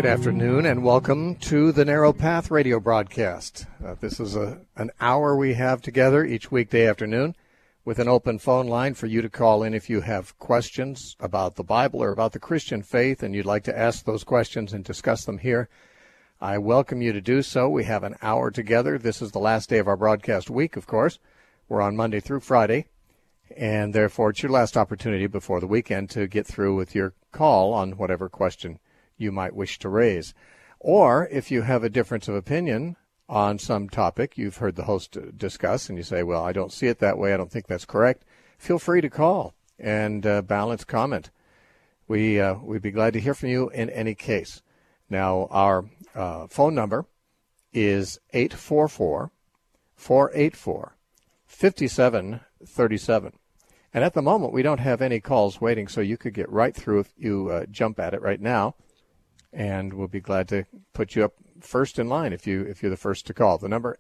Good afternoon and welcome to the Narrow Path radio broadcast. This is an hour we have together each weekday afternoon with an open phone line for you to call in if you have questions about the Bible or about the Christian faith and you'd like to ask those questions and discuss them here. I welcome you to do so. We have an hour together. This is the last day of our broadcast week, of course. We're on Monday through Friday, and therefore it's your last opportunity before the weekend to get through with your call on whatever question you might wish to raise. Or if you have a difference of opinion on some topic you've heard the host discuss and you say, well, I don't see it that way, I don't think that's correct, feel free to call and balance comment. We'd be glad to hear from you in any case. Now, our phone number is 844-484-5737. And at the moment, we don't have any calls waiting, so you could get right through if you jump at it right now. And we'll be glad to put you up first in line if you're the first to call. The number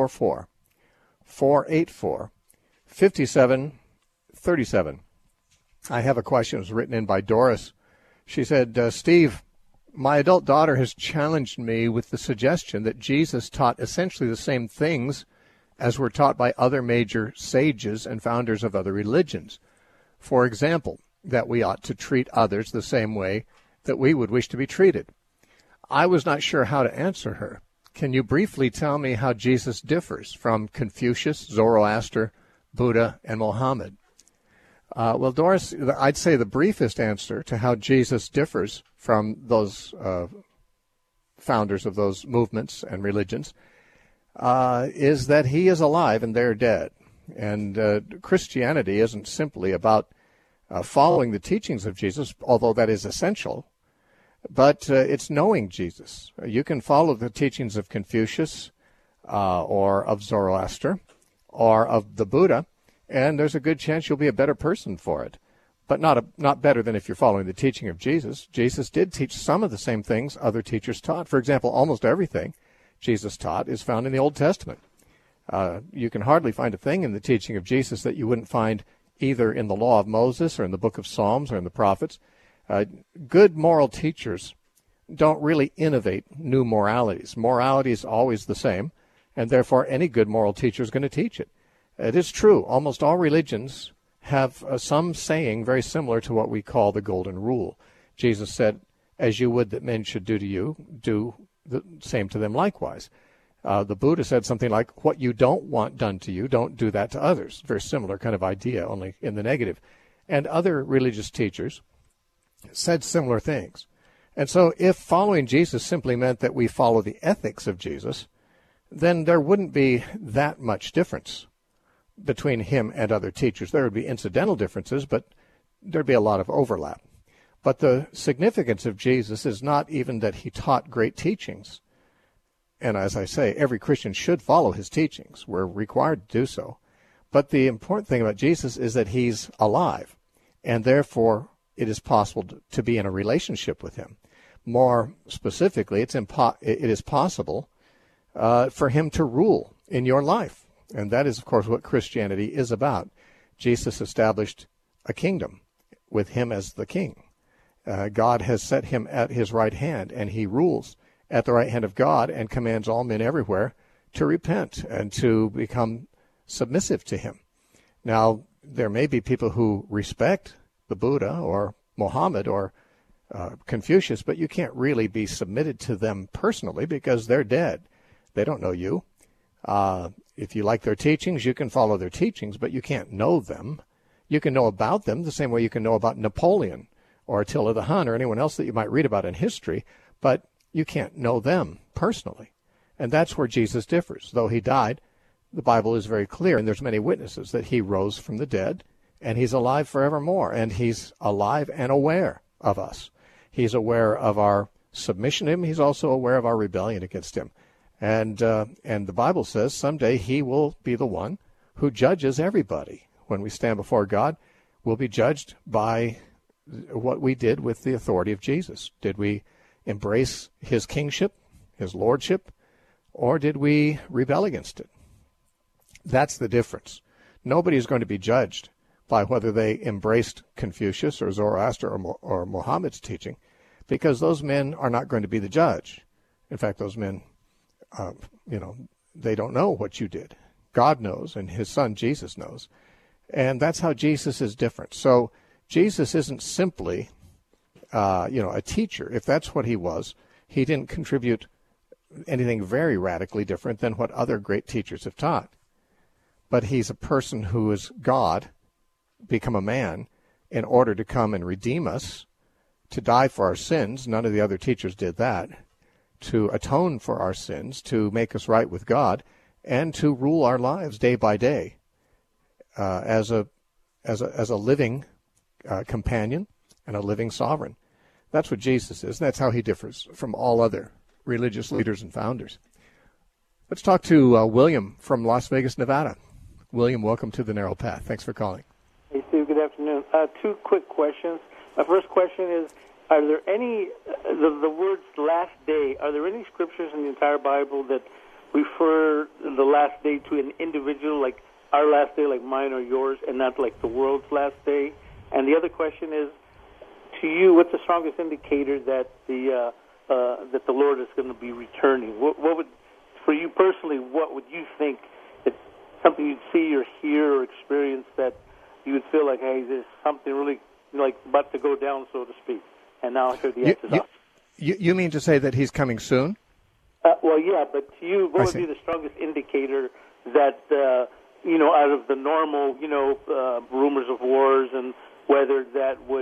844-484-5737. I have a question. It was written in by Doris. She said, Steve, my adult daughter has challenged me with the suggestion that Jesus taught essentially the same things as were taught by other major sages and founders of other religions. For example, that we ought to treat others the same way that we would wish to be treated. I was not sure how to answer her. Can you briefly tell me how Jesus differs from Confucius, Zoroaster, Buddha, and Mohammed? Well, Doris, I'd say the briefest answer to how Jesus differs from those founders of those movements and religions is that he is alive and they're dead. And Christianity isn't simply about following the teachings of Jesus, although that is essential, but it's knowing Jesus. You can follow the teachings of Confucius or of Zoroaster or of the Buddha, and there's a good chance you'll be a better person for it, but not better than if you're following the teaching of Jesus. Jesus did teach some of the same things other teachers taught. For example, almost everything Jesus taught is found in the Old Testament. You can hardly find a thing in the teaching of Jesus that you wouldn't find either in the law of Moses or in the book of Psalms or in the prophets. Good moral teachers don't really innovate new moralities. Morality is always the same, and therefore any good moral teacher is going to teach it. It is true, almost all religions have some saying very similar to what we call the golden rule. Jesus said, as you would that men should do to you, do the same to them likewise. The Buddha said something like, what you don't want done to you, don't do that to others. Very similar kind of idea, only in the negative. And other religious teachers said similar things. And so if following Jesus simply meant that we follow the ethics of Jesus, then there wouldn't be that much difference between him and other teachers. There would be incidental differences, but there'd be a lot of overlap. But the significance of Jesus is not even that he taught great teachings. And as I say, every Christian should follow his teachings. We're required to do so. But the important thing about Jesus is that he's alive, and therefore it is possible to be in a relationship with him. More specifically, it is possible for him to rule in your life. And that is, of course, what Christianity is about. Jesus established a kingdom with him as the king. God has set him at his right hand, and he rules at the right hand of God and commands all men everywhere to repent and to become submissive to him. Now, there may be people who respect the Buddha or Mohammed or Confucius, but you can't really be submitted to them personally because they're dead. They don't know you. If you like their teachings, you can follow their teachings, but you can't know them. You can know about them the same way you can know about Napoleon or Attila the Hun or anyone else that you might read about in history, but you can't know them personally. And that's where Jesus differs. Though he died, the Bible is very clear, and there's many witnesses that he rose from the dead, and he's alive forevermore, and he's alive and aware of us. He's aware of our submission to him. He's also aware of our rebellion against him. And the Bible says someday he will be the one who judges everybody. When we stand before God, we'll be judged by what we did with the authority of Jesus. Did we embrace his kingship, his lordship, or did we rebel against it? That's the difference. Nobody is going to be judged by whether they embraced Confucius or Zoroaster or Muhammad's teaching, because those men are not going to be the judge. In fact, those men, they don't know what you did. God knows, and his son Jesus knows. And that's how Jesus is different. So Jesus isn't simply, a teacher. If that's what he was, he didn't contribute anything very radically different than what other great teachers have taught. But he's a person who is God, become a man, in order to come and redeem us, to die for our sins. None of the other teachers did that. To atone for our sins, to make us right with God, and to rule our lives day by day as a living companion and a living sovereign. That's what Jesus is. And that's how he differs from all other religious leaders and founders. Let's talk to William from Las Vegas, Nevada. William, welcome to The Narrow Path. Thanks for calling. Hey, Steve, good afternoon. Two quick questions. My first question is, are there any, the words last day, are there any scriptures in the entire Bible that refer the last day to an individual, like our last day, like mine or yours, and not like the world's last day? And the other question is, to you, what's the strongest indicator that the Lord is going to be returning? What would, for you personally, what would you think that something you'd see or hear or experience that you would feel like, hey, there's something really like about to go down, so to speak? And now I hear the answers off. You mean to say that he's coming soon? Well, yeah, but to you, what would be the strongest indicator that, out of the normal, rumors of wars and whether that would,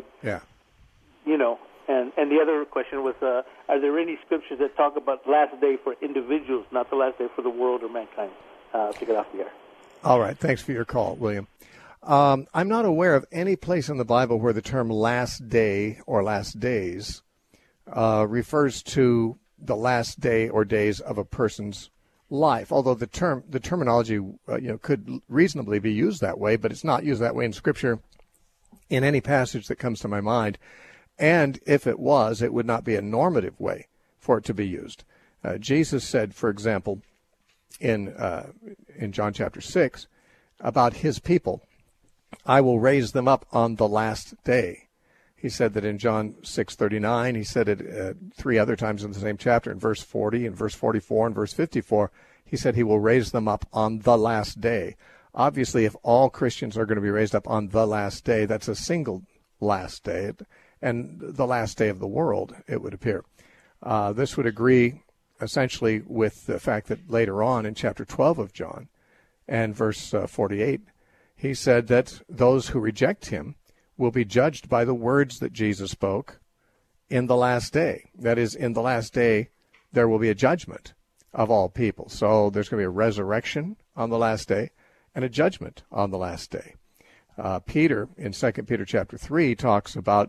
and the other question was, are there any scriptures that talk about last day for individuals, not the last day for the world or mankind? To get off the air. All right. Thanks for your call, William. I'm not aware of any place in the Bible where the term last day or last days refers to the last day or days of a person's life, although the terminology could reasonably be used that way, but it's not used that way in Scripture in any passage that comes to my mind. And if it was, it would not be a normative way for it to be used. Jesus said, for example, in John chapter 6, about his people, I will raise them up on the last day. He said that in John 6:39. He said it three other times in the same chapter, in verse 40, in verse 44, and verse 54. He said he will raise them up on the last day. Obviously, if all Christians are going to be raised up on the last day, that's a single last day, and the last day of the world, it would appear. This would agree essentially with the fact that later on in chapter 12 of John and verse 48, he said that those who reject him will be judged by the words that Jesus spoke in the last day. That is, in the last day, there will be a judgment of all people. So there's going to be a resurrection on the last day and a judgment on the last day. Peter, in 2 Peter chapter 3, talks about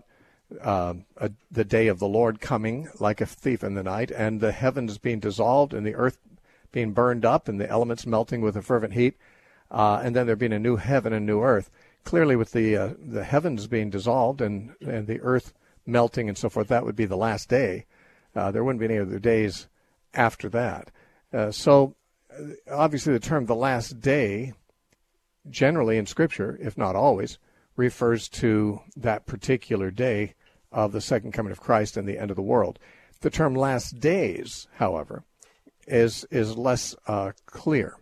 the day of the Lord coming like a thief in the night, and the heavens being dissolved and the earth being burned up and the elements melting with a fervent heat, and then there being a new heaven and new earth. Clearly, with the heavens being dissolved and the earth melting and so forth, that would be the last day. There wouldn't be any other days after that. So, obviously, the term the last day, generally in Scripture, if not always, refers to that particular day of the second coming of Christ and the end of the world. The term last days, however, is less clear.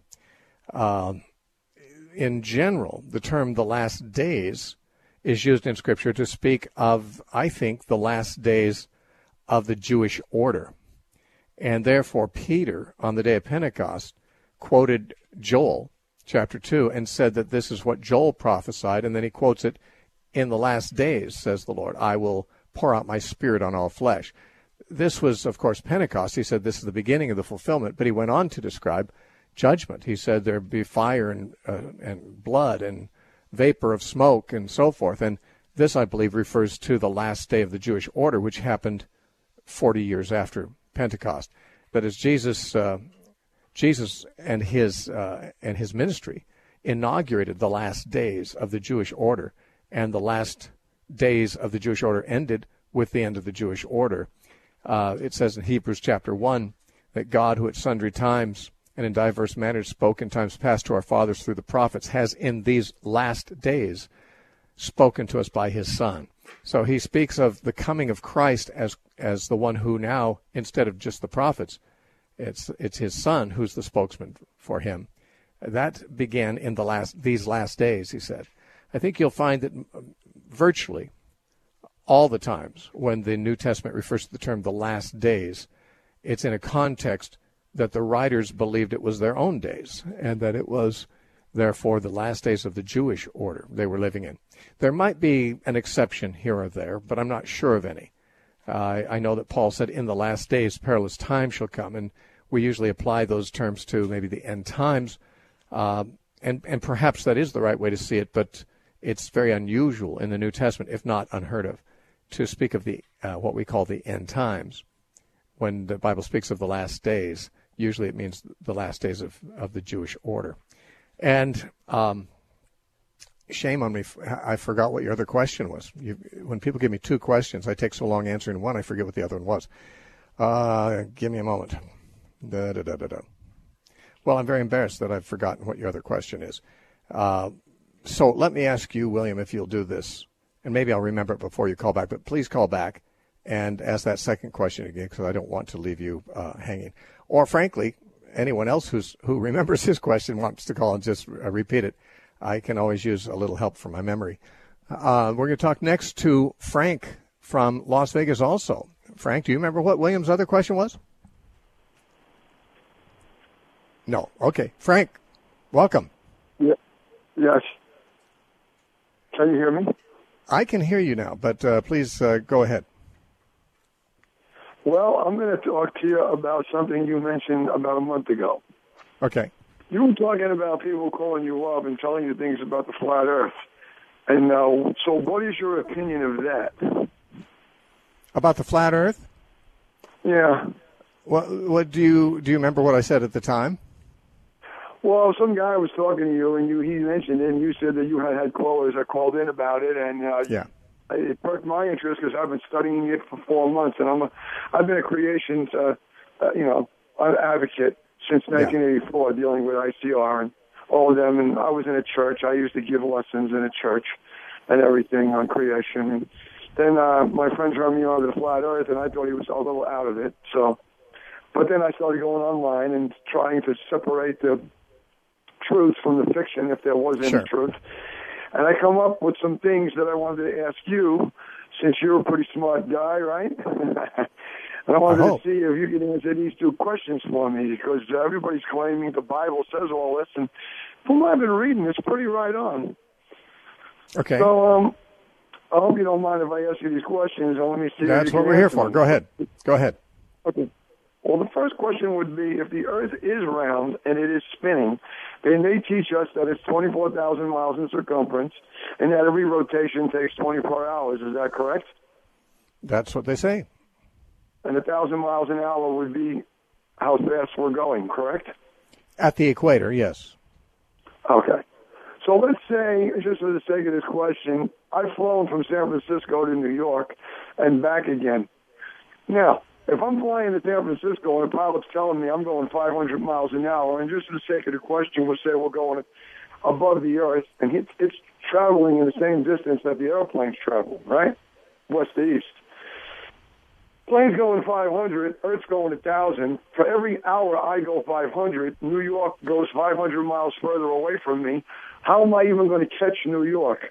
In general, the term the last days is used in Scripture to speak of, I think, the last days of the Jewish order. And therefore, Peter, on the day of Pentecost, quoted Joel chapter 2 and said that this is what Joel prophesied, and then he quotes it, in the last days, says the Lord, I will pour out my Spirit on all flesh. This was, of course, Pentecost. He said this is the beginning of the fulfillment, but he went on to describe judgment. He said there'd be fire and blood and vapor of smoke and so forth. And this, I believe, refers to the last day of the Jewish order, which happened 40 years after Pentecost. But as Jesus and his ministry inaugurated the last days of the Jewish order, and the last days of the Jewish order ended with the end of the Jewish order. It says in Hebrews chapter 1 that God, who at sundry times and in diverse manners spoke in times past to our fathers through the prophets, has in these last days spoken to us by his Son. So he speaks of the coming of Christ as the one who now, instead of just the prophets, it's his son who's the spokesman for him. That began in these last days, he said. I think you'll find that virtually all the times when the New Testament refers to the term the last days, it's in a context that the writers believed it was their own days, and that it was, therefore, the last days of the Jewish order they were living in. There might be an exception here or there, but I'm not sure of any. I know that Paul said, in the last days, perilous times shall come, and we usually apply those terms to maybe the end times, and perhaps that is the right way to see it, but it's very unusual in the New Testament, if not unheard of, to speak of the what we call the end times. When the Bible speaks of the last days, usually it means the last days of the Jewish order. And shame on me, I forgot what your other question was. When people give me two questions, I take so long answering one, I forget what the other one was. Give me a moment. Well, I'm very embarrassed that I've forgotten what your other question is. So let me ask you, William, if you'll do this, and maybe I'll remember it before you call back, but please call back and ask that second question again, because I don't want to leave you hanging. Or, frankly, anyone else who remembers his question wants to call and just repeat it. I can always use a little help from my memory. We're going to talk next to Frank from Las Vegas also. Frank, do you remember what William's other question was? No. Okay. Frank, welcome. Yeah. Yes. Can you hear me? I can hear you now, but please go ahead. Well, I'm going to talk to you about something you mentioned about a month ago. Okay. You were talking about people calling you up and telling you things about the flat Earth. And so what is your opinion of that? About the flat Earth? Yeah. What do you remember what I said at the time? Well, some guy was talking to you, and he mentioned it, and you said that you had callers that called in about it, and yeah. It perked my interest because I've been studying it for 4 months, and I've been a creations, advocate since 1984, dealing with ICR and all of them. And I was in a church. I used to give lessons in a church and everything on creation. And then my friends ran me on to the flat Earth, and I thought he was a little out of it. But then I started going online and trying to separate the truth from the fiction, if there was any truth. And I come up with some things that I wanted to ask you, since you're a pretty smart guy, right? And I wanted to see if you could answer these two questions for me, because everybody's claiming the Bible says all this, and from what I've been reading, it's pretty right on. Okay. So I hope you don't mind if I ask you these questions, and let me see. That's what we're here for. Go ahead. Okay. Well, the first question would be, if the Earth is round and it is spinning, then they teach us that it's 24,000 miles in circumference and that every rotation takes 24 hours. Is that correct? That's what they say. And 1,000 miles an hour would be how fast we're going, correct? At the equator, yes. Okay. So let's say, just for the sake of this question, I've flown from San Francisco to New York and back again. Now, if I'm flying to San Francisco and the pilot's telling me I'm going 500 miles an hour, and just for the sake of the question, we'll say we're going above the Earth, and it's traveling in the same distance that the airplane's traveling, right? West to east. Plane's going 500, Earth's going 1,000. For every hour I go 500, New York goes 500 miles further away from me. How am I even going to catch New York?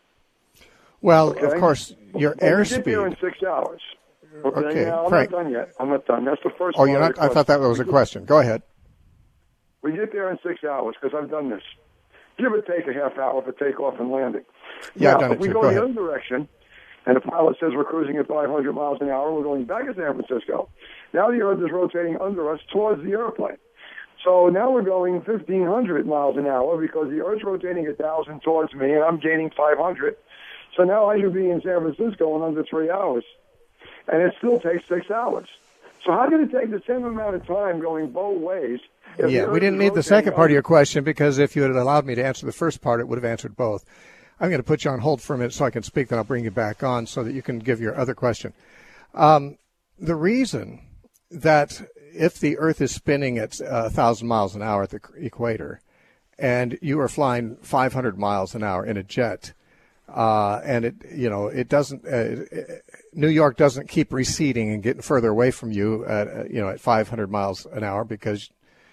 Well, of course, your airspeed. We get there in 6 hours. Okay, now, I'm Frank. not done yet. I'm not done. That's the first Oh, part you're not? I thought that was a question. Go ahead. We get there in 6 hours because I've done this. Give or take a half hour for takeoff and landing. Yeah, now, I've done it if we too. go Go the ahead. other direction, and the pilot says we're cruising at 500 miles an hour, we're going back to San Francisco. Now the Earth is rotating under us towards the airplane. So now we're going 1,500 miles an hour because the Earth's rotating 1,000 towards me, and I'm gaining 500. So now I should be in San Francisco in under 3 hours. And it still takes 6 hours. So how can it take the same amount of time going both ways? Yeah, we didn't need the second part of your question, because if you had allowed me to answer the first part, it would have answered both. I'm going to put you on hold for a minute so I can speak, then I'll bring you back on so that you can give your other question. The reason that if the Earth is spinning at 1,000 miles an hour at the equator and you are flying 500 miles an hour in a jet, and it doesn't. New York doesn't keep receding and getting further away from you at 500 miles an hour because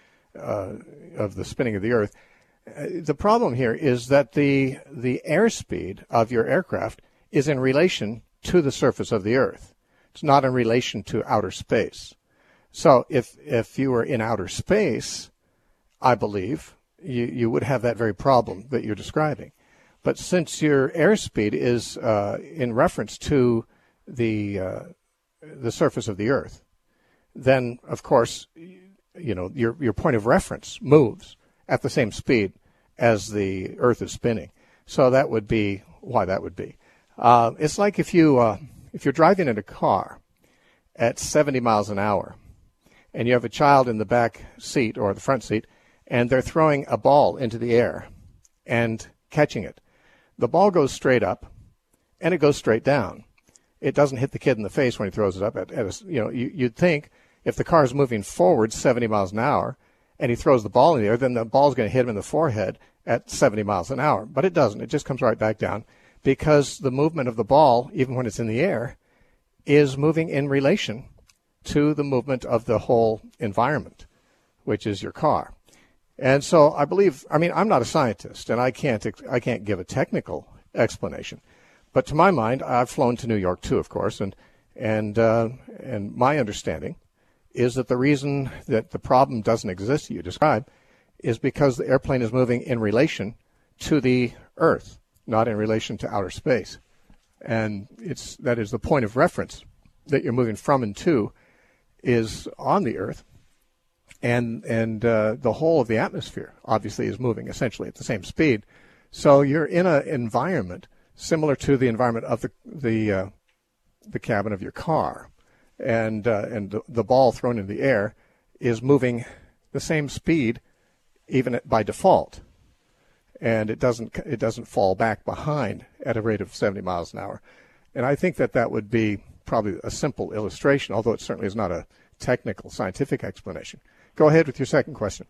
of the spinning of the Earth. The problem here is that the airspeed of your aircraft is in relation to the surface of the Earth. It's not in relation to outer space. So if you were in outer space, I believe you would have that very problem that you're describing. But since your airspeed is in reference to the surface of the Earth, then of course your point of reference moves at the same speed as the Earth is spinning. So that would be why that would be. It's like if you're driving in a car at 70 miles an hour, and you have a child in the back seat or the front seat, and they're throwing a ball into the air and catching it. The ball goes straight up, and it goes straight down. It doesn't hit the kid in the face when he throws it up. You'd think if the car is moving forward 70 miles an hour, and he throws the ball in the air, then the ball's going to hit him in the forehead at 70 miles an hour. But it doesn't. It just comes right back down because the movement of the ball, even when it's in the air, is moving in relation to the movement of the whole environment, which is your car. And so I'm not a scientist, and I can't give a technical explanation. But to my mind, I've flown to New York too, of course, and my understanding is that the reason that the problem doesn't exist that you describe is because the airplane is moving in relation to the Earth, not in relation to outer space. And that is the point of reference that you're moving from and to is on the Earth, and the whole of the atmosphere obviously is moving essentially at the same speed. So you're in an environment similar to the environment of the cabin of your car, and the ball thrown in the air is moving the same speed even by default, and it doesn't fall back behind at a rate of 70 miles an hour. And I think that would be probably a simple illustration, although it certainly is not a technical scientific explanation. Go ahead with your second question.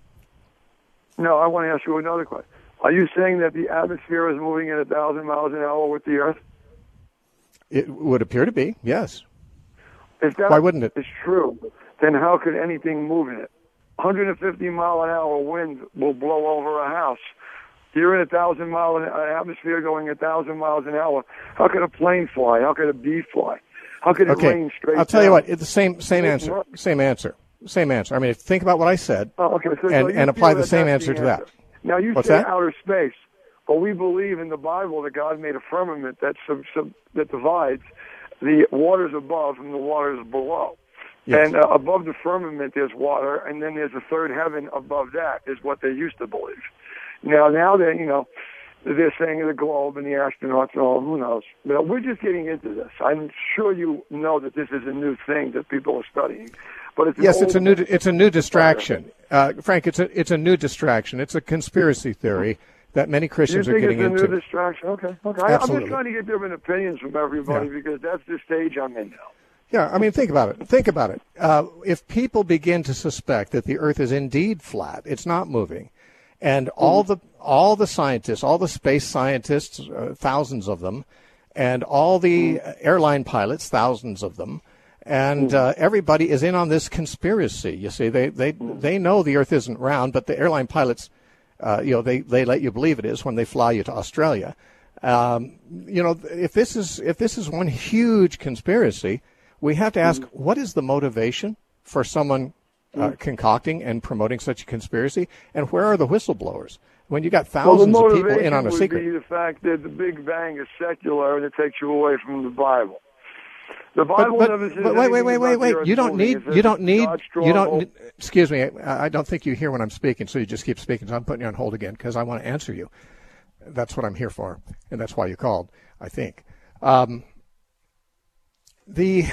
No, I want to ask you another question. Are you saying that the atmosphere is moving at 1,000 miles an hour with the Earth? It would appear to be, yes. If that Why wouldn't it? is true, then how could anything move in it? 150 mile an hour wind will blow over a house. You're in 1,000 mile an atmosphere going 1,000 miles an hour. How could a plane fly? How could a bee fly? How could it rain straight down? I'll tell you what. It's the same answer. Same answer. I mean, think about what I said and apply the same answer to that. Now, you say outer space, but we believe in the Bible that God made a firmament that divides the waters above from the waters below. Yes. And above the firmament there's water, and then there's a third heaven above that, is what they used to believe. Now they're saying the globe and the astronauts and all, who knows. But we're just getting into this. I'm sure you know that this is a new thing that people are studying. But it's a new distraction. Frank, it's a new distraction. It's a conspiracy theory that many Christians are getting into. You think it's a new distraction? Okay. I'm just trying to get different opinions from everybody because that's the stage I'm in now. Yeah, I mean, think about it. If people begin to suspect that the Earth is indeed flat, it's not moving, and all the scientists, all the space scientists, thousands of them, and all the airline pilots, thousands of them, and everybody is in on this conspiracy. You see, they know the Earth isn't round, but the airline pilots, they let you believe it is when they fly you to Australia. If this is one huge conspiracy, we have to ask, what is the motivation for someone concocting and promoting such a conspiracy, and where are the whistleblowers? When you got thousands of people in on a secret. The motivation would be the fact that the Big Bang is secular and it takes you away from the Bible. The Bible never says wait. You don't need. Excuse me. I don't think you hear when I'm speaking, so you just keep speaking. So I'm putting you on hold again because I want to answer you. That's what I'm here for, and that's why you called, I think. The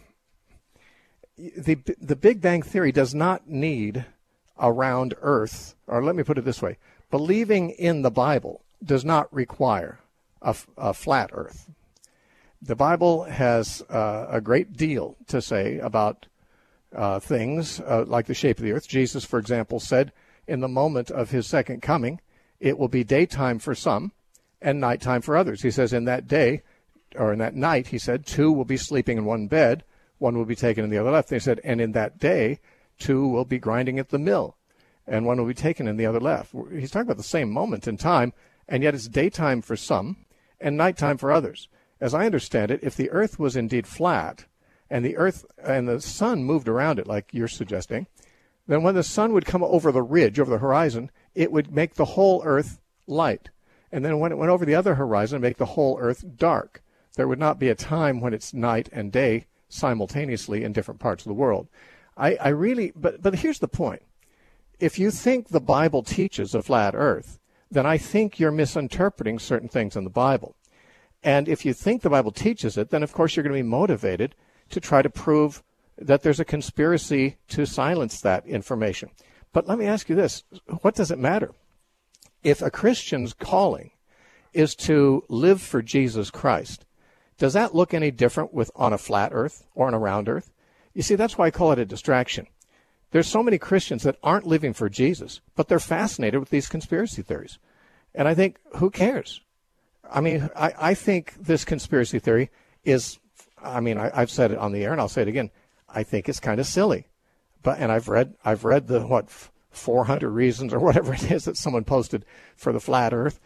Big Bang Theory does not need a round Earth, or let me put it this way. Believing in the Bible does not require a flat Earth. The Bible has a great deal to say about things like the shape of the Earth. Jesus, for example, said in the moment of his second coming, it will be daytime for some and nighttime for others. He says in that day, or in that night, he said, 2 will be sleeping in one bed, 1 will be taken in the other left. And he said, and in that day, 2 will be grinding at the mill, and 1 will be taken in the other left. He's talking about the same moment in time, and yet it's daytime for some and nighttime for others. As I understand it, if the earth was indeed flat, and the earth and the sun moved around it, like you're suggesting, then when the sun would come over the ridge, over the horizon, it would make the whole earth light. And then when it went over the other horizon, make the whole earth dark. There would not be a time when it's night and day simultaneously in different parts of the world. I really, but here's the point. If you think the Bible teaches a flat earth, then I think you're misinterpreting certain things in the Bible. And if you think the Bible teaches it, then of course you're going to be motivated to try to prove that there's a conspiracy to silence that information. But let me ask you this. What does it matter? If a Christian's calling is to live for Jesus Christ, does that look any different on a flat earth or on a round earth? You see, that's why I call it a distraction. There's so many Christians that aren't living for Jesus, but they're fascinated with these conspiracy theories. And I think, who cares? I mean, I think this conspiracy theory is, I've said it on the air and I'll say it again. I think it's kind of silly. And I've read the 400 reasons or whatever it is that someone posted for the flat earth.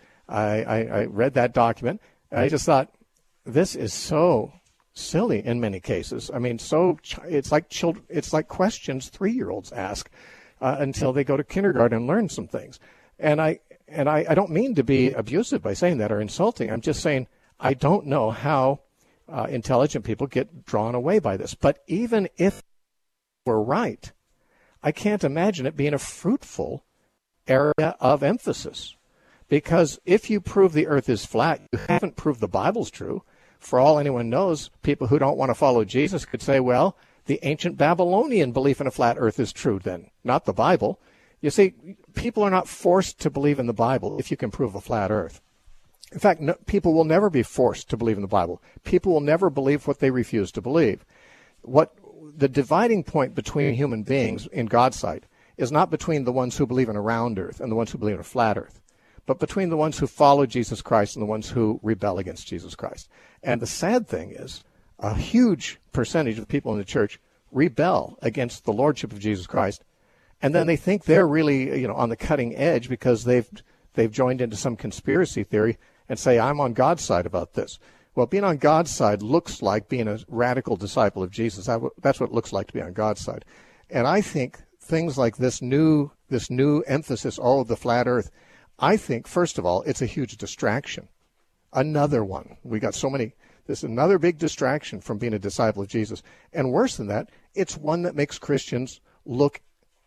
I read that document. And I just thought, this is so silly in many cases. I mean, it's like questions 3-year-olds ask until they go to kindergarten and learn some things. And I don't mean to be abusive by saying that or insulting. I'm just saying I don't know how intelligent people get drawn away by this. But even if we're right, I can't imagine it being a fruitful area of emphasis. Because if you prove the earth is flat, you haven't proved the Bible's true. For all anyone knows, people who don't want to follow Jesus could say, well, the ancient Babylonian belief in a flat earth is true then, not the Bible. You see, people are not forced to believe in the Bible if you can prove a flat earth. In fact, people will never be forced to believe in the Bible. People will never believe what they refuse to believe. What the dividing point between human beings in God's sight is not between the ones who believe in a round earth and the ones who believe in a flat earth, but between the ones who follow Jesus Christ and the ones who rebel against Jesus Christ. And the sad thing is, a huge percentage of people in the church rebel against the lordship of Jesus Christ, and then they think they're really, on the cutting edge because they've joined into some conspiracy theory and say, I'm on God's side about this. Well, being on God's side looks like being a radical disciple of Jesus. That's what it looks like to be on God's side. And I think things like this new emphasis, all of the flat earth, I think, first of all, it's a huge distraction. Another one. We got so many. This is another big distraction from being a disciple of Jesus. And worse than that, it's one that makes Christians look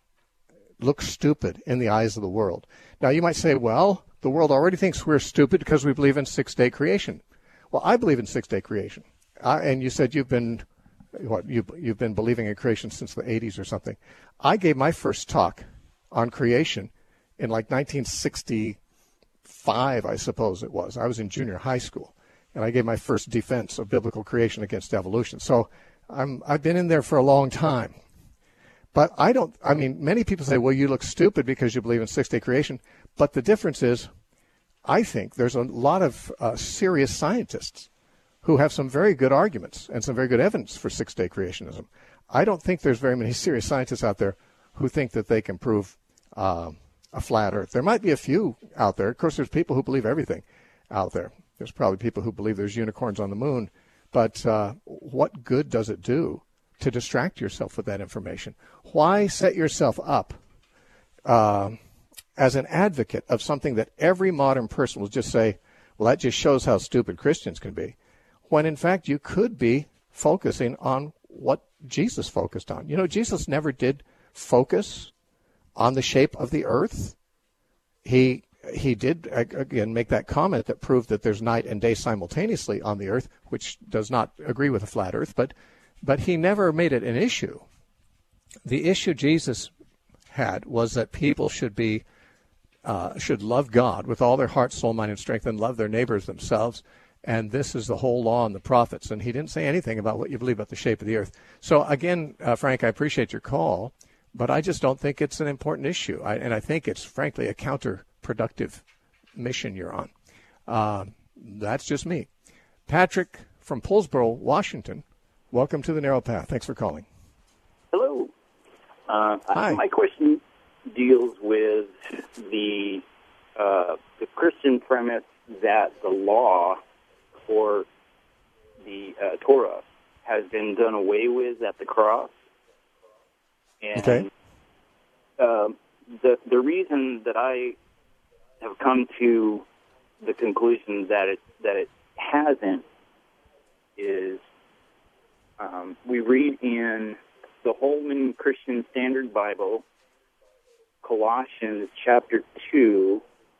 stupid in the eyes of the world. Now, you might say, well, the world already thinks we're stupid because we believe in six-day creation. Well, I believe in six-day creation. And you said you've been believing in creation since the 80s or something. I gave my first talk on creation in like 1965, I suppose it was. I was in junior high school, and I gave my first defense of biblical creation against evolution. So I've been in there for a long time. But many people say, well, you look stupid because you believe in six-day creation. But the difference is, I think there's a lot of serious scientists who have some very good arguments and some very good evidence for six-day creationism. I don't think there's very many serious scientists out there who think that they can prove a flat earth. There might be a few out there. Of course, there's people who believe everything out there. There's probably people who believe there's unicorns on the moon. But what good does it do to distract yourself with that information? Why set yourself up as an advocate of something that every modern person will just say, well, that just shows how stupid Christians can be, when in fact you could be focusing on what Jesus focused on. Jesus never did focus on the shape of the earth. He did, again, make that comment that proved that there's night and day simultaneously on the earth, which does not agree with a flat earth, but he never made it an issue. The issue Jesus had was that people should love God with all their heart, soul, mind, and strength, and love their neighbors themselves. And this is the whole law and the prophets. And he didn't say anything about what you believe about the shape of the earth. So again, Frank, I appreciate your call, but I just don't think it's an important issue. And I think it's, frankly, a counterproductive mission you're on. That's just me. Patrick from Poulsboro, Washington, welcome to the Narrow Path. Thanks for calling. Hello. Hi. My question deals with the Christian premise that the law or the Torah has been done away with at the cross. And Okay. The reason that I have come to the conclusion that it hasn't is we read in the Holman Christian Standard Bible, Colossians chapter 2,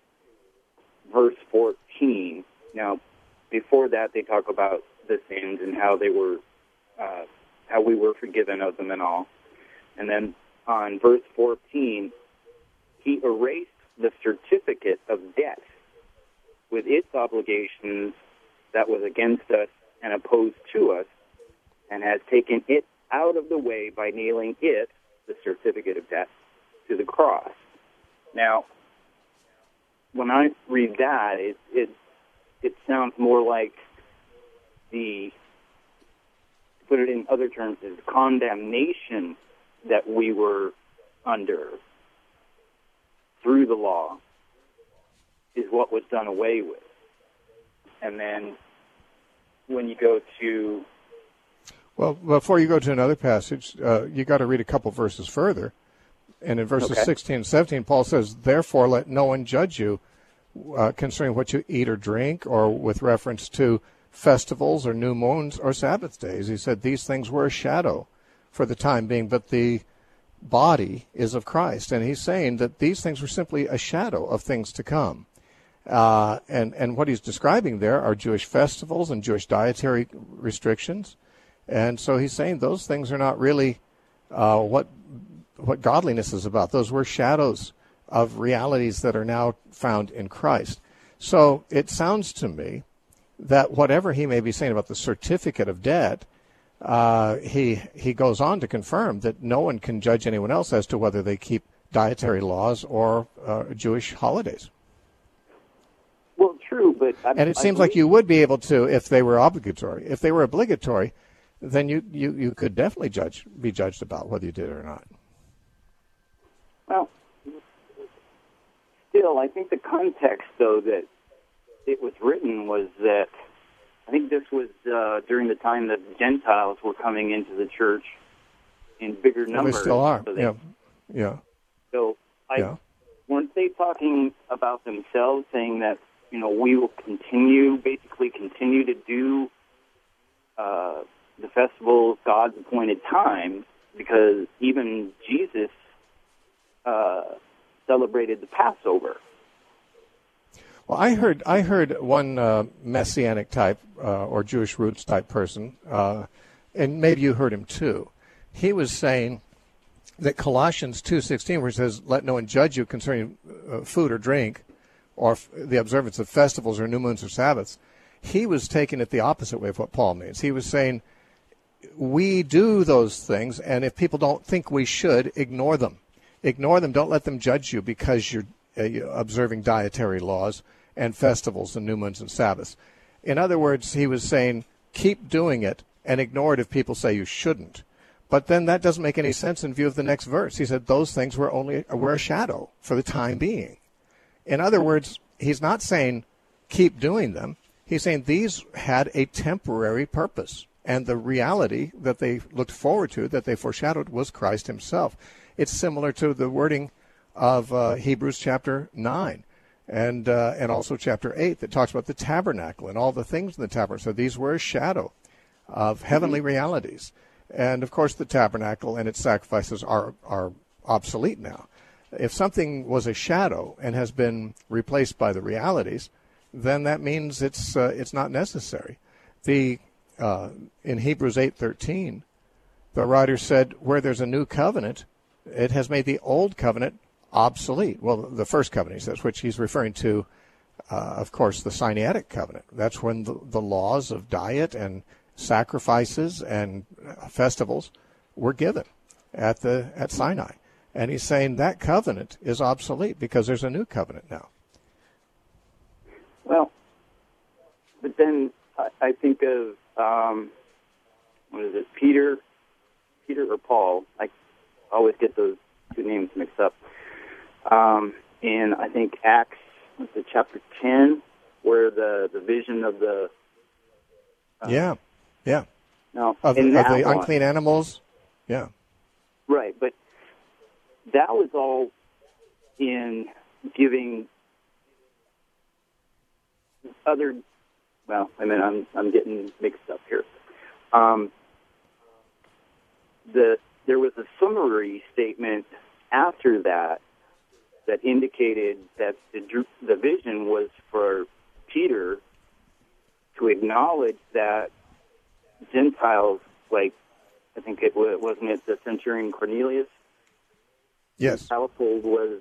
verse 14. Now, before that, they talk about the sins and how they were, how we were forgiven of them and all. And then on verse 14, he erased the certificate of debt with its obligations that was against us and opposed to us, and has taken it out of the way by nailing it, the certificate of debt, to the cross. Now, when I read that, it sounds more like to put it in other terms, is condemnation that we were under through the law is what was done away with. And then when you go to... Well, before you go to another passage, you got to read a couple verses further. And in verses 16 and 17, Paul says, "Therefore let no one judge you concerning what you eat or drink, or with reference to festivals or new moons or Sabbath days." He said these things were a shadow for the time being, but the body is of Christ. And he's saying that these things were simply a shadow of things to come. And what he's describing there are Jewish festivals and Jewish dietary restrictions. And so he's saying those things are not really what godliness is about. Those were shadows of realities that are now found in Christ. So it sounds to me that whatever he may be saying about the certificate of debt, he goes on to confirm that no one can judge anyone else as to whether they keep dietary laws or Jewish holidays. Well, true, but... And it seems like you would be able to if they were obligatory. If they were obligatory, then you could definitely be judged about whether you did it or not. Well, still, I think the context, though, that it was written was that I think this was during the time that Gentiles were coming into the church in bigger numbers. They still are. So Yeah. So weren't they talking about themselves, saying that, we will continue to do the festival of God's appointed time, because even Jesus celebrated the Passover. Well, I heard one Messianic type or Jewish roots type person, and maybe you heard him too. He was saying that Colossians 2:16, where it says, "Let no one judge you concerning food or drink, or the observance of festivals or new moons or Sabbaths," he was taking it the opposite way of what Paul means. He was saying, we do those things, and if people don't think we should, ignore them. Ignore them. Don't let them judge you because you're observing dietary laws and festivals and new moons and Sabbaths. In other words, he was saying, keep doing it and ignore it if people say you shouldn't. But then that doesn't make any sense in view of the next verse. He said those things were a shadow for the time being. In other words, he's not saying keep doing them. He's saying these had a temporary purpose, and the reality that they looked forward to, that they foreshadowed, was Christ himself. It's similar to the wording of Hebrews chapter 9 and also chapter 8 that talks about the tabernacle and all the things in the tabernacle. So these were a shadow of heavenly realities. And, of course, the tabernacle and its sacrifices are obsolete now. If something was a shadow and has been replaced by the realities, then that means it's not necessary. In Hebrews 8:13, the writer said, where there's a new covenant, it has made the old covenant obsolete. Well, the first covenant, he says, which he's referring to, of course, the Sinaitic covenant. That's when the laws of diet and sacrifices and festivals were given at Sinai. And he's saying that covenant is obsolete because there's a new covenant now. Well, but then I think of, what is it, Peter or Paul? I always get those two names mixed up. In, I think, Acts, chapter 10, where the vision of the... Yeah. No, of the unclean animals? Yeah. Right, but that was all in giving other... Well, I mean, I'm getting mixed up here. There was a summary statement after that indicated that the vision was for Peter to acknowledge that Gentiles, like, I think wasn't it the centurion Cornelius? Yes. His household was,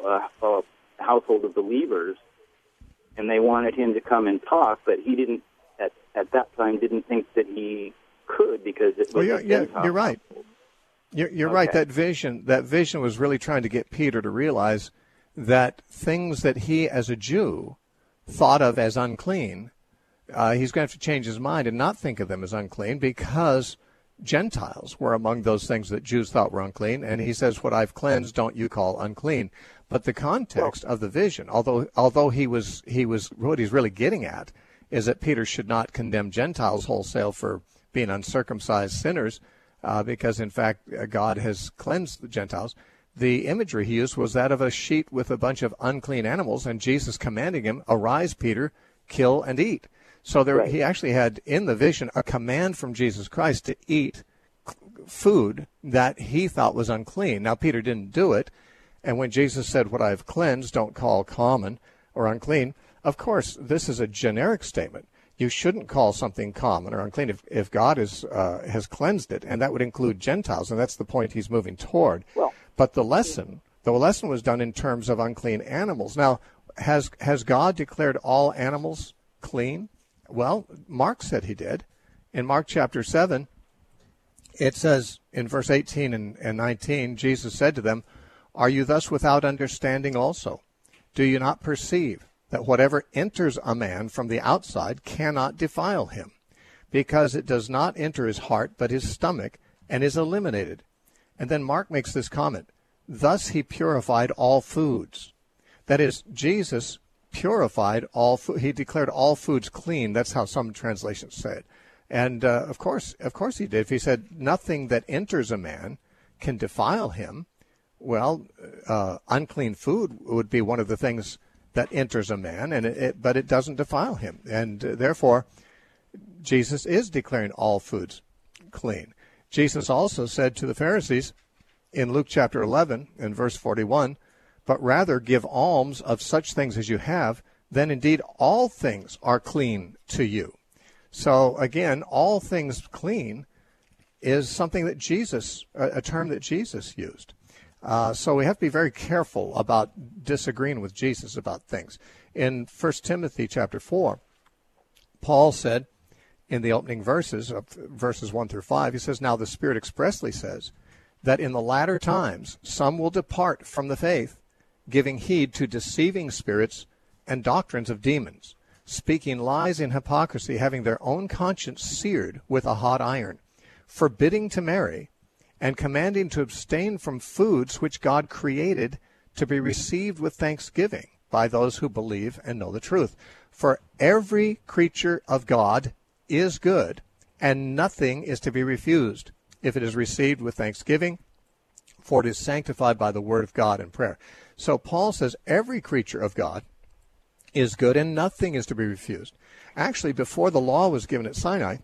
a household of believers, and they wanted him to come and talk, but he didn't, at that time, didn't think that he could because it was you're right. You're right. That vision was really trying to get Peter to realize that things that he, as a Jew, thought of as unclean, he's going to have to change his mind and not think of them as unclean because Gentiles were among those things that Jews thought were unclean. And he says, what I've cleansed, don't you call unclean. But the context of the vision, although he was what he's really getting at is that Peter should not condemn Gentiles wholesale for being uncircumcised sinners, because in fact God has cleansed the Gentiles. The imagery he used was that of a sheet with a bunch of unclean animals, and Jesus commanding him, "Arise, Peter, kill and eat." So he actually had in the vision a command from Jesus Christ to eat food that he thought was unclean. Now Peter didn't do it, and when Jesus said, "What I have cleansed, don't call common or unclean," of course this is a generic statement. You shouldn't call something common or unclean if God has cleansed it, and that would include Gentiles, and that's the point he's moving toward. But the lesson was done in terms of unclean animals. Now, has God declared all animals clean? Well, Mark said he did. In Mark chapter 7, it says in verse 18 and 19, Jesus said to them, "Are you thus without understanding also? Do you not perceive that whatever enters a man from the outside cannot defile him, because it does not enter his heart but his stomach and is eliminated?" And then Mark makes this comment, "Thus he purified all foods." That is, Jesus purified all food. He declared all foods clean. That's how some translations say it. And of course he did. If he said nothing that enters a man can defile him, well, unclean food would be one of the things that enters a man, but it doesn't defile him. And therefore, Jesus is declaring all foods clean. Jesus also said to the Pharisees in Luke chapter 11 and verse 41, "But rather give alms of such things as you have, then indeed all things are clean to you." So again, all things clean is something that a term that Jesus used. So we have to be very careful about disagreeing with Jesus about things. In 1 Timothy chapter 4, Paul said in the opening verses 1 through 5, he says, "Now the Spirit expressly says that in the latter times some will depart from the faith, giving heed to deceiving spirits and doctrines of demons, speaking lies in hypocrisy, having their own conscience seared with a hot iron, forbidding to marry, and commanding to abstain from foods which God created to be received with thanksgiving by those who believe and know the truth. For every creature of God is good, and nothing is to be refused, if it is received with thanksgiving, for it is sanctified by the word of God and prayer." So Paul says every creature of God is good, and nothing is to be refused. Actually, before the law was given at Sinai,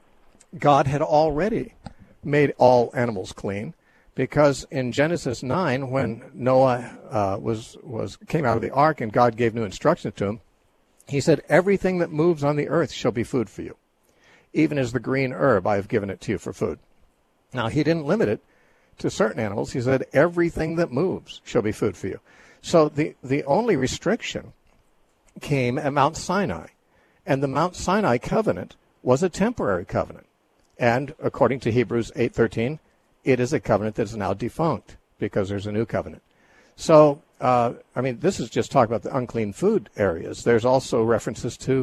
God had already made all animals clean, because in Genesis 9, when Noah came out of the ark and God gave new instructions to him, he said, "Everything that moves on the earth shall be food for you. Even as the green herb, I have given it to you for food." Now, he didn't limit it to certain animals. He said, "Everything that moves shall be food for you." So the only restriction came at Mount Sinai, and the Mount Sinai covenant was a temporary covenant. And according to Hebrews 8:13, it is a covenant that is now defunct because there's a new covenant. So, this is just talking about the unclean food areas. There's also references to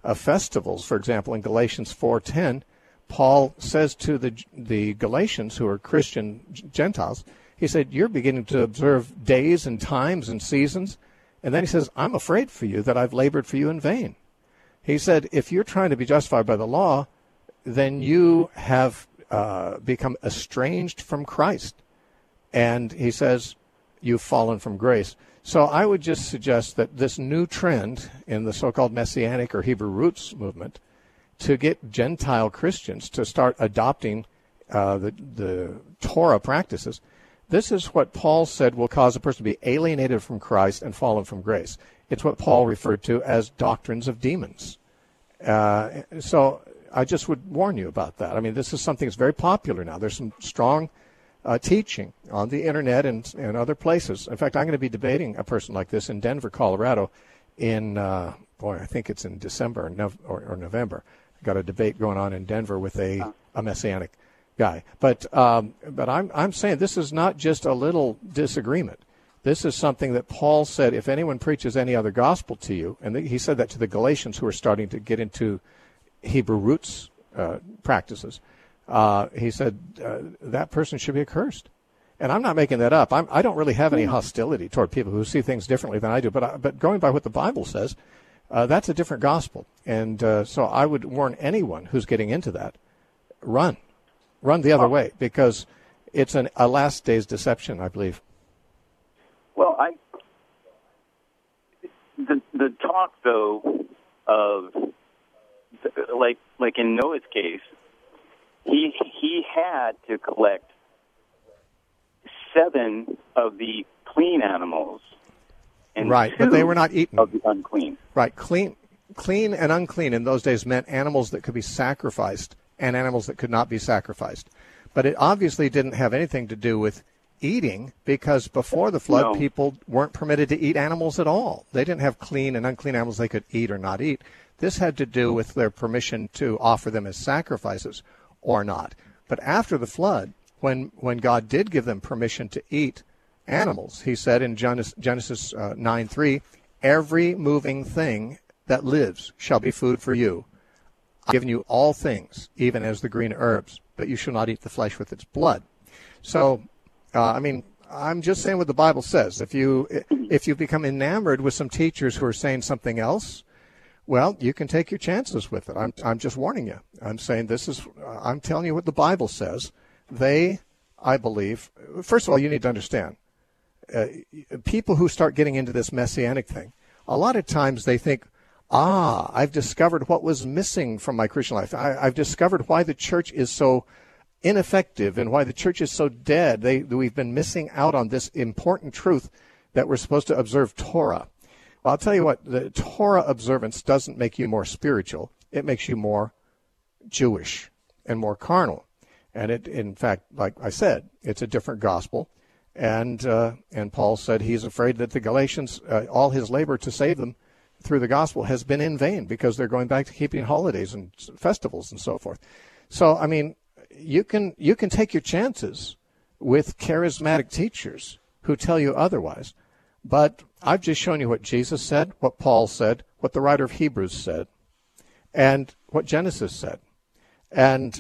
festivals. For example, in Galatians 4:10, Paul says to the Galatians, who are Christian Gentiles, he said, you're beginning to observe days and times and seasons. And then he says, I'm afraid for you that I've labored for you in vain. He said, if you're trying to be justified by the law, then you have become estranged from Christ. And he says, you've fallen from grace. So I would just suggest that this new trend in the so-called Messianic or Hebrew roots movement to get Gentile Christians to start adopting the Torah practices, this is what Paul said will cause a person to be alienated from Christ and fallen from grace. It's what Paul referred to as doctrines of demons. So I just would warn you about that. I mean, this is something that's very popular now. There's some strong teaching on the internet and other places. In fact, I'm going to be debating a person like this in Denver, Colorado in, I think it's in December or November. I got a debate going on in Denver with a Messianic guy. But I'm saying this is not just a little disagreement. This is something that Paul said, if anyone preaches any other gospel to you, and he said that to the Galatians who are starting to get into Hebrew roots practices, he said that person should be accursed. And I'm not making that up. I don't really have any hostility toward people who see things differently than I do. But going by what the Bible says, that's a different gospel. And so I would warn anyone who's getting into that, run the other way, because it's a last day's deception, I believe. Well, the talk though of like in Noah's case, he had to collect 7 of the clean animals, and right, but they were not eaten of the unclean. Right, clean and unclean in those days meant animals that could be sacrificed and animals that could not be sacrificed. But it obviously didn't have anything to do with eating, because before the flood, people weren't permitted to eat animals at all. They didn't have clean and unclean animals they could eat or not eat. This had to do with their permission to offer them as sacrifices or not. But after the flood, when God did give them permission to eat animals, he said in Genesis 9:3, every moving thing that lives shall be food for you. I've given you all things, even as the green herbs, but you shall not eat the flesh with its blood. So, I'm just saying what the Bible says. If you become enamored with some teachers who are saying something else, well, you can take your chances with it. I'm just warning you. I'm saying I'm telling you what the Bible says. I believe, first of all, you need to understand, people who start getting into this Messianic thing, a lot of times they think, I've discovered what was missing from my Christian life. I've discovered why the church is so ineffective and why the church is so dead. We've been missing out on this important truth that we're supposed to observe Torah. Well, I'll tell you what, the Torah observance doesn't make you more spiritual. It makes you more Jewish and more carnal. And in fact, like I said, it's a different gospel. And Paul said he's afraid that the Galatians, all his labor to save them through the gospel has been in vain, because they're going back to keeping holidays and festivals and so forth. So, you can take your chances with charismatic teachers who tell you otherwise. But I've just shown you what Jesus said, what Paul said, what the writer of Hebrews said, and what Genesis said. And,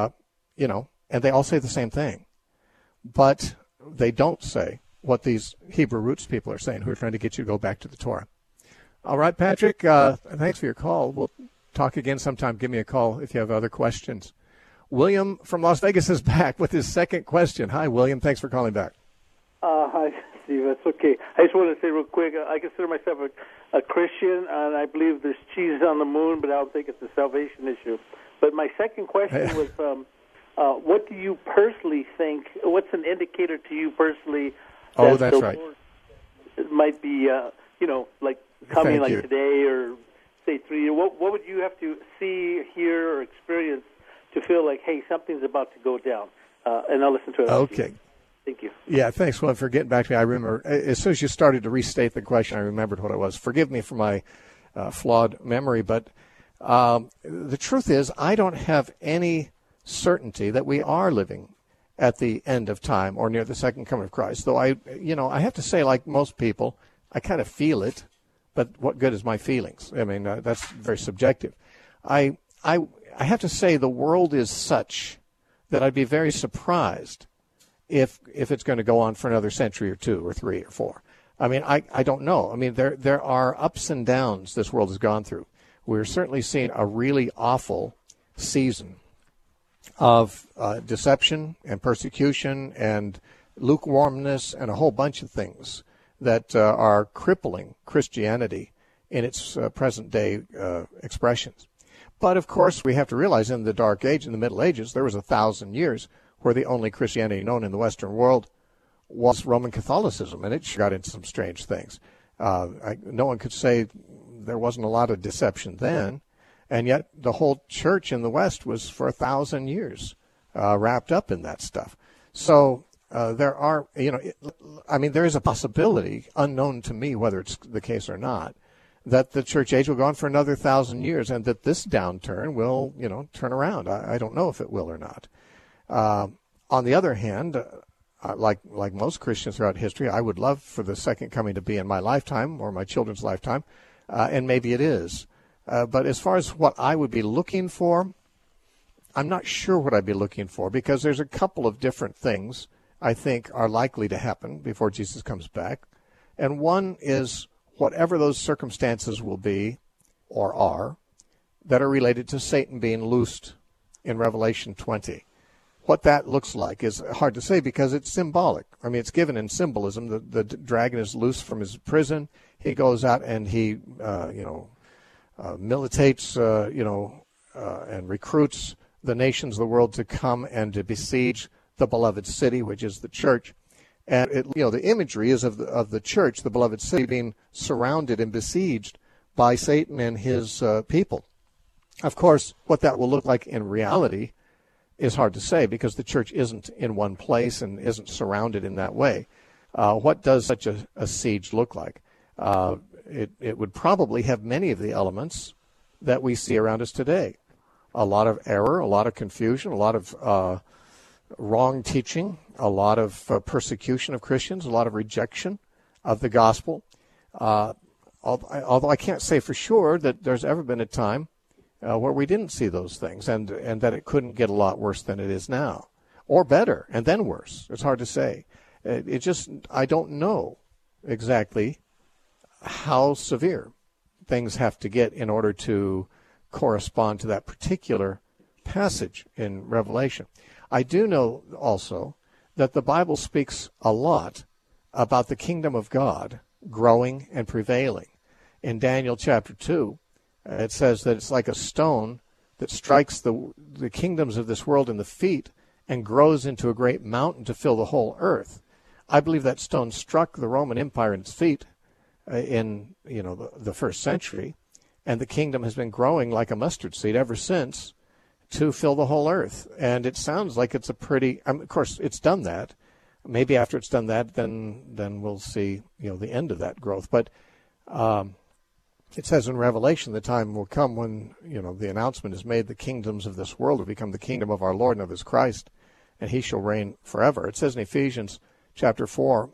and they all say the same thing. But they don't say what these Hebrew roots people are saying, who are trying to get you to go back to the Torah. All right, Patrick, thanks for your call. We'll talk again sometime. Give me a call if you have other questions. William from Las Vegas is back with his second question. Hi, William. Thanks for calling back. Hi, Steve. That's okay. I just want to say real quick, I consider myself a Christian, and I believe there's Jesus on the moon, but I don't think it's a salvation issue. But my second question was, what do you personally think, what's an indicator to you personally that that's the right. Lord might be, like coming Thank you. today or, say, 3 years? What would you have to see, hear, or experience to feel like, hey, something's about to go down? And I'll listen to it. Okay. Thank you. Yeah, thanks, William, for getting back to me. I remember, as soon as you started to restate the question, I remembered what it was. Forgive me for my flawed memory, but the truth is I don't have any certainty that we are living at the end of time or near the second coming of Christ. Though I have to say, like most people, I kind of feel it, but what good is my feelings? I mean, that's very subjective. I have to say the world is such that I'd be very surprised if it's going to go on for another century or 2 or 3 or 4. I mean, I don't know. I mean, there are ups and downs this world has gone through. We're certainly seeing a really awful season of deception and persecution and lukewarmness and a whole bunch of things that are crippling Christianity in its present-day expressions. But, of course, we have to realize in the Dark Age, in the Middle Ages, there was 1,000 years where the only Christianity known in the Western world was Roman Catholicism, and it got into some strange things. No one could say there wasn't a lot of deception then, and yet the whole church in the West was for 1,000 years wrapped up in that stuff. So there are, there is a possibility, unknown to me whether it's the case or not, that the church age will go on for another 1,000 years, and that this downturn will, turn around. I don't know if it will or not. On the other hand, like most Christians throughout history, I would love for the second coming to be in my lifetime or my children's lifetime, and maybe it is. But as far as what I would be looking for, I'm not sure what I'd be looking for, because there's a couple of different things I think are likely to happen before Jesus comes back. And one is whatever those circumstances will be or are that are related to Satan being loosed in Revelation 20. What that looks like is hard to say because it's symbolic. I mean, it's given in symbolism. The dragon is loose from his prison. He goes out and he, militates, and recruits the nations of the world to come and to besiege the beloved city, which is the church. And the imagery is of the church, the beloved city, being surrounded and besieged by Satan and his people. Of course, what that will look like in reality is hard to say because the church isn't in one place and isn't surrounded in that way. What does such a siege look like? It would probably have many of the elements that we see around us today. A lot of error, a lot of confusion, a lot of wrong teaching, a lot of persecution of Christians, a lot of rejection of the gospel. Although I can't say for sure that there's ever been a time where we didn't see those things and that it couldn't get a lot worse than it is now, or better and then worse. It's hard to say. I don't know exactly how severe things have to get in order to correspond to that particular passage in Revelation. I do know also that the Bible speaks a lot about the kingdom of God growing and prevailing. In Daniel chapter 2, it says that it's like a stone that strikes the kingdoms of this world in the feet and grows into a great mountain to fill the whole earth. I believe that stone struck the Roman Empire in its feet in the first century, and the kingdom has been growing like a mustard seed ever since to fill the whole earth. And it sounds like it's a pretty, of course, it's done that. Maybe after it's done that, then we'll see, the end of that growth. But it says in Revelation, the time will come when, the announcement is made, the kingdoms of this world will become the kingdom of our Lord and of his Christ, and he shall reign forever. It says in Ephesians chapter 4,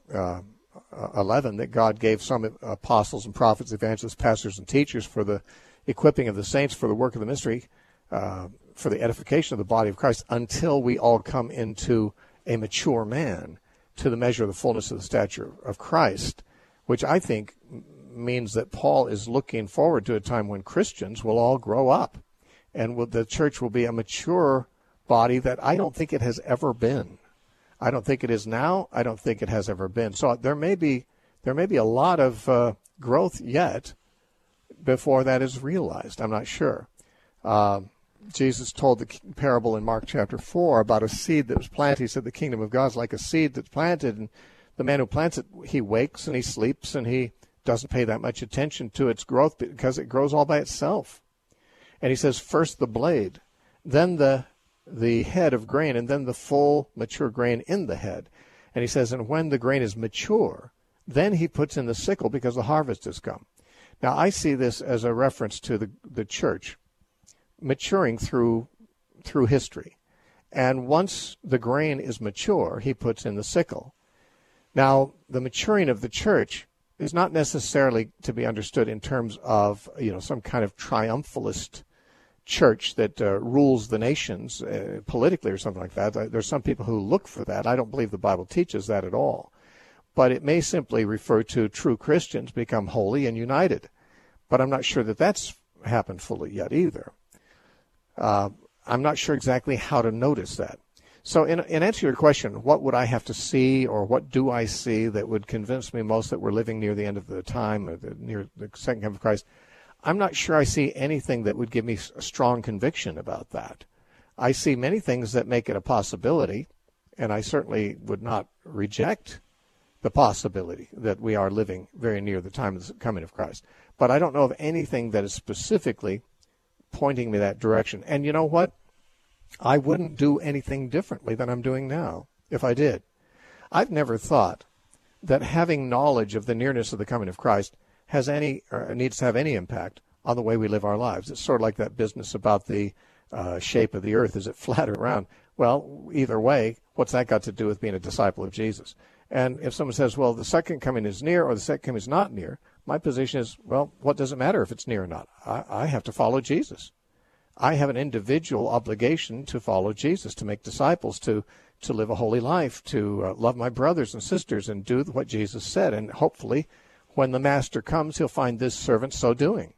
11, that God gave some apostles and prophets, evangelists, pastors, and teachers for the equipping of the saints for the work of the ministry, for the edification of the body of Christ, until we all come into a mature man, to the measure of the fullness of the stature of Christ, which I think means that Paul is looking forward to a time when Christians will all grow up, and the church will be a mature body that I don't think it has ever been. I don't think it is now. I don't think it has ever been. So there may be a lot of growth yet before that is realized. I'm not sure. Jesus told the parable in Mark chapter 4 about a seed that was planted. He said the kingdom of God is like a seed that's planted, and the man who plants it, he wakes and he sleeps and he doesn't pay that much attention to its growth because it grows all by itself. And he says first the blade, then the head of grain, and then the full mature grain in the head. And he says, and when the grain is mature, then he puts in the sickle because the harvest has come. Now I see this as a reference to the church maturing through history. And once the grain is mature, he puts in the sickle. Now, the maturing of the church is not necessarily to be understood in terms of, some kind of triumphalist church that rules the nations politically or something like that. There's some people who look for that. I don't believe the Bible teaches that at all. But it may simply refer to true Christians become holy and united. But I'm not sure that that's happened fully yet either. I'm not sure exactly how to notice that. So in answer to your question, what would I have to see, or what do I see that would convince me most that we're living near the end of the time, or near the second coming of Christ? I'm not sure I see anything that would give me a strong conviction about that. I see many things that make it a possibility, and I certainly would not reject the possibility that we are living very near the time of the coming of Christ. But I don't know of anything that is specifically pointing me that direction. And you know what? I wouldn't do anything differently than I'm doing now if I did. I've never thought that having knowledge of the nearness of the coming of Christ has any, or needs to have any impact on the way we live our lives. It's sort of like that business about the shape of the earth. Is it flat or round? Well, either way, what's that got to do with being a disciple of Jesus? And if someone says, well, the second coming is near or the second coming is not near, my position is, well, what does it matter if it's near or not? I have to follow Jesus. I have an individual obligation to follow Jesus, to make disciples, to live a holy life, to love my brothers and sisters and do what Jesus said. And hopefully, when the master comes, he'll find this servant so doing.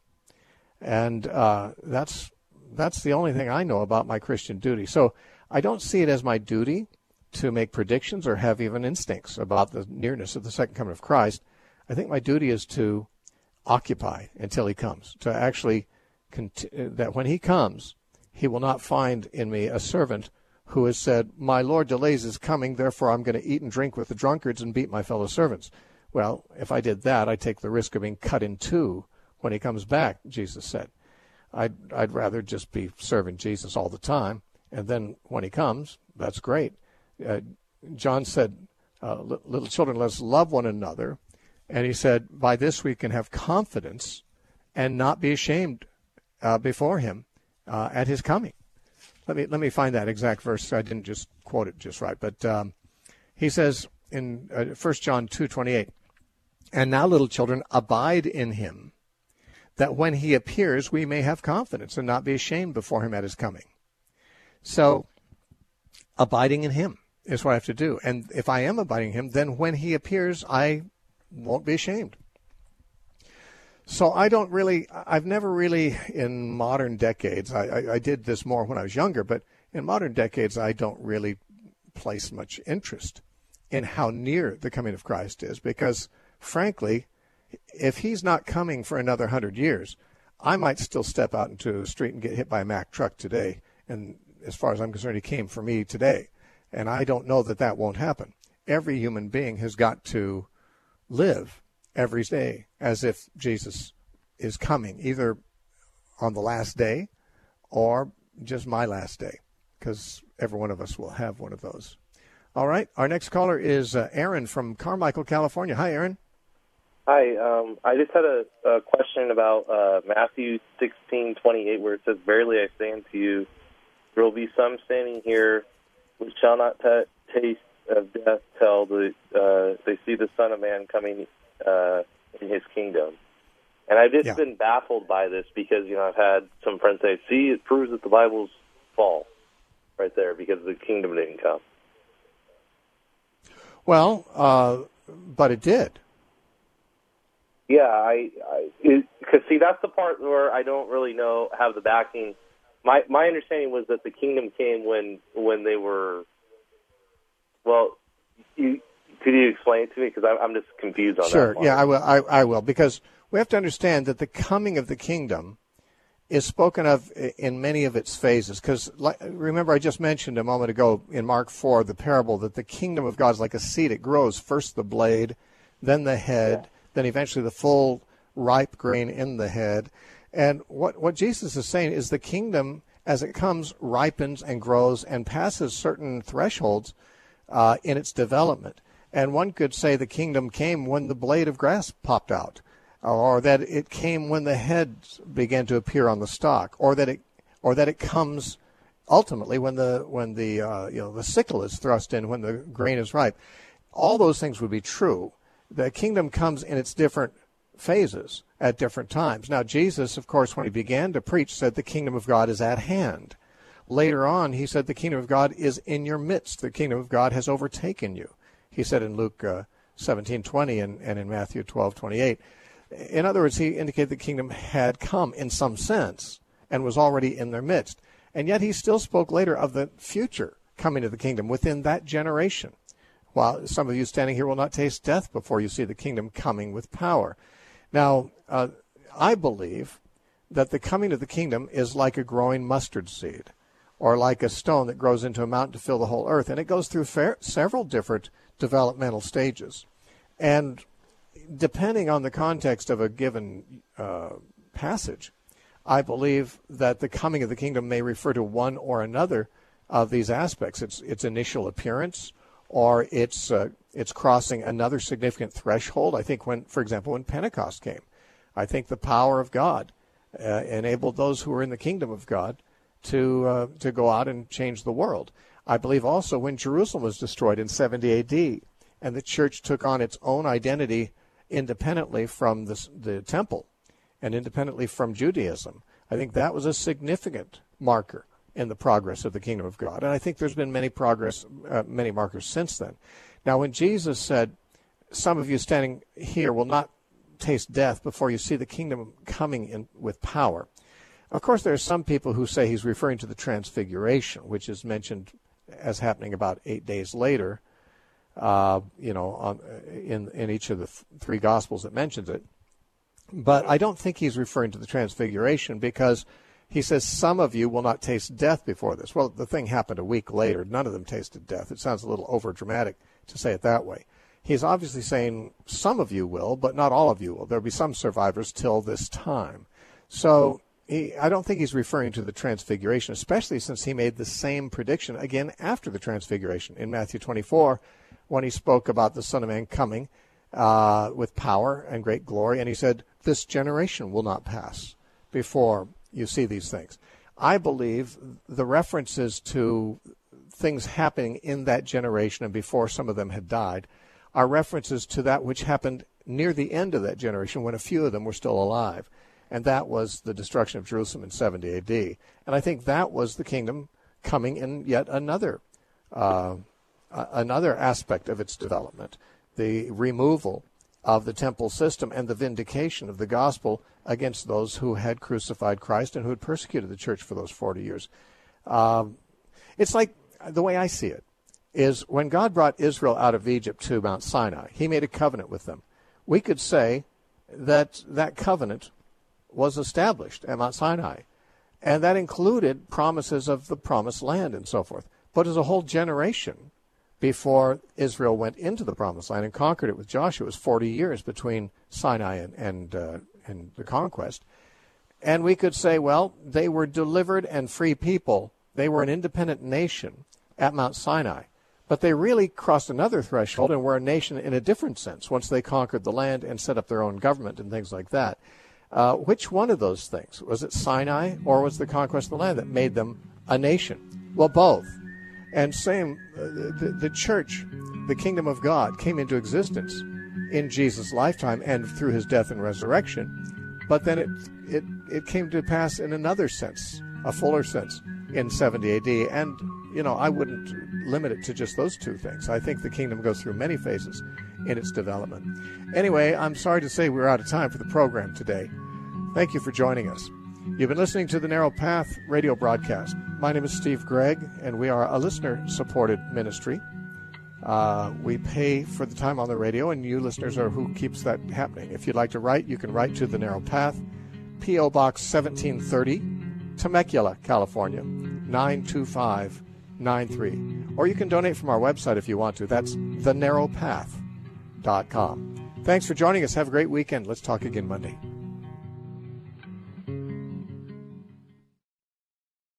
And that's the only thing I know about my Christian duty. So I don't see it as my duty to make predictions or have even instincts about the nearness of the second coming of Christ. I think my duty is to occupy until he comes, to actually that when he comes, he will not find in me a servant who has said, my Lord delays his coming, therefore I'm going to eat and drink with the drunkards and beat my fellow servants. Well, if I did that, I'd take the risk of being cut in two when he comes back, Jesus said. I'd rather just be serving Jesus all the time, and then when he comes, that's great. John said, little children, let's love one another. And he said, by this we can have confidence and not be ashamed before him at his coming. Let me find that exact verse. I didn't just quote it just right. But he says in 1 John 2:28, and now, little children, abide in him, that when he appears we may have confidence and not be ashamed before him at his coming. So abiding in him is what I have to do. And if I am abiding in him, then when he appears, I won't be ashamed. So I've never really, in modern decades, I did this more when I was younger, but in modern decades, I don't really place much interest in how near the coming of Christ is, because, frankly, if he's not coming for another 100 years, I might still step out into the street and get hit by a Mack truck today. And as far as I'm concerned, he came for me today. And I don't know that that won't happen. Every human being has got to live every day as if Jesus is coming, either on the last day or just my last day, because every one of us will have one of those. All right, our next caller is Aaron from Carmichael, California. Hi, Aaron. Hi, I just had a question about Matthew 16:28, where it says, verily I say unto you, there will be some standing here which shall not taste of death till they see the Son of Man coming in his kingdom. And I've just been baffled by this because, I've had some friends say, see, it proves that the Bible's false right there because the kingdom didn't come. Well, but it did. Yeah, because see, that's the part where I don't really have the backing. My understanding was that the kingdom came when they were, well, could you explain it to me? Because I'm just confused on that. Sure, yeah, I will, because we have to understand that the coming of the kingdom is spoken of in many of its phases. Because remember, I just mentioned a moment ago in Mark 4, the parable that the kingdom of God is like a seed. It grows, first the blade, then the head, then eventually the full ripe grain in the head. And what Jesus is saying is the kingdom, as it comes, ripens and grows and passes certain thresholds in its development. And one could say the kingdom came when the blade of grass popped out, or that it came when the head began to appear on the stalk, or that it comes ultimately when the sickle is thrust in, when the grain is ripe. All those things would be true. The kingdom comes in its different phases at different times. Now, Jesus, of course, when he began to preach, said the kingdom of God is at hand. Later on, he said the kingdom of God is in your midst. The kingdom of God has overtaken you. He said in Luke 17:20 and in Matthew 12:28. In other words, he indicated the kingdom had come in some sense and was already in their midst. And yet he still spoke later of the future coming of the kingdom within that generation. While some of you standing here will not taste death before you see the kingdom coming with power. Now, I believe that the coming of the kingdom is like a growing mustard seed, or like a stone that grows into a mountain to fill the whole earth. And it goes through several different developmental stages. And depending on the context of a given passage, I believe that the coming of the kingdom may refer to one or another of these aspects. Its initial appearance, or it's crossing another significant threshold. I think for example, when Pentecost came, I think the power of God enabled those who were in the kingdom of God to go out and change the world. I believe also when Jerusalem was destroyed in 70 A.D. and the church took on its own identity independently from the temple and independently from Judaism, I think that was a significant marker in the progress of the kingdom of God. And I think there's been many markers since then. Now, when Jesus said, some of you standing here will not taste death before you see the kingdom coming in with power. Of course, there are some people who say he's referring to the transfiguration, which is mentioned as happening about 8 days later, in each of the three Gospels that mentions it. But I don't think he's referring to the transfiguration, because he says some of you will not taste death before this. Well, the thing happened a week later. None of them tasted death. It sounds a little overdramatic to say it that way. He's obviously saying some of you will, but not all of you will. There'll be some survivors till this time. So I don't think he's referring to the transfiguration, especially since he made the same prediction again after the transfiguration in Matthew 24, when he spoke about the Son of Man coming with power and great glory. And he said, this generation will not pass before you see these things. I believe the references to things happening in that generation and before some of them had died are references to that which happened near the end of that generation when a few of them were still alive. And that was the destruction of Jerusalem in 70 A.D. And I think that was the kingdom coming in yet another aspect of its development, the removal of the temple system and the vindication of the gospel against those who had crucified Christ and who had persecuted the church for those 40 years. It's like, the way I see it, is when God brought Israel out of Egypt to Mount Sinai, he made a covenant with them. We could say that that covenant was established at Mount Sinai, and that included promises of the promised land and so forth. But as a whole generation before Israel went into the promised land and conquered it with Joshua, it was 40 years between Sinai and the conquest. And we could say, well, they were delivered and free people. They were an independent nation at Mount Sinai. But they really crossed another threshold and were a nation in a different sense once they conquered the land and set up their own government and things like that. Which one of those things? Was it Sinai or was the conquest of the land that made them a nation? Well, both. And same, the church, the kingdom of God, came into existence in Jesus' lifetime and through his death and resurrection. But then it came to pass in another sense, a fuller sense, in 70 A.D. And, I wouldn't limit it to just those two things. I think the kingdom goes through many phases in its development. Anyway, I'm sorry to say we're out of time for the program today. Thank you for joining us. You've been listening to the Narrow Path radio broadcast. My name is Steve Gregg, and we are a listener-supported ministry. We pay for the time on the radio, and you listeners are who keeps that happening. If you'd like to write, you can write to the Narrow Path, P.O. Box 1730, Temecula, California, 92593. Or you can donate from our website if you want to. That's thenarrowpath.com. Thanks for joining us. Have a great weekend. Let's talk again Monday.